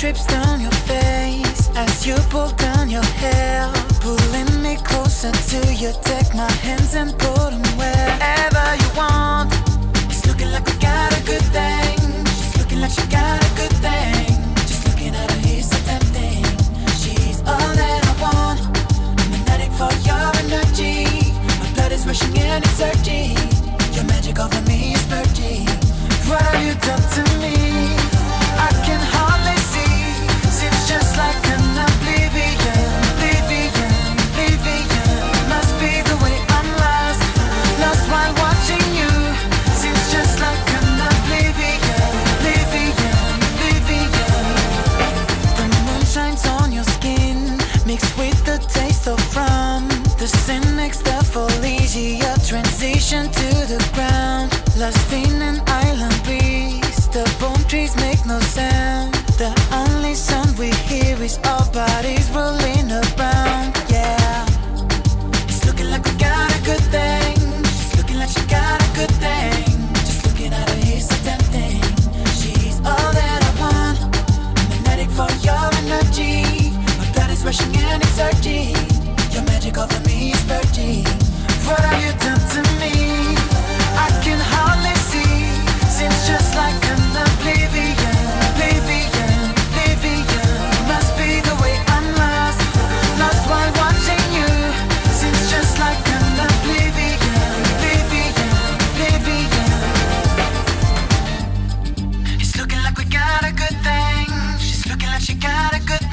drips down your face as you pull down your hair, pulling me closer to you. Take my hands and put them wherever you want. It's looking like we got a good thing. She's looking like she got a good thing. Just looking at her is so tempting. She's all that I want. I'm an addict for your energy. My blood is rushing and it's surging. Your magic over me is purging. What have you done to me? I can hardly see. Seems just like an oblivion. Must be the way I'm lost. Lost while watching you. Seems just like an oblivion. The moon shines on your skin, mixed with the taste of rum. The cynic's the Felicia transition to the ground. Lost in an island breeze. The palm trees make no sound. The only sound we hear is our bodies rolling around. Yeah, it's looking like we got a good thing. She's looking like she got a good thing. Just looking at her is so tempting. She's all that I want. I'm an addict for your energy. My blood is rushing and it's surging. Your magic over me is purging. What have you done to me? I can hardly see. Seems just like an oblivion. Must be the way I'm lost. Lost while watching you. Seems just like an oblivion. It's looking like we got a good thing. She's looking like she got a good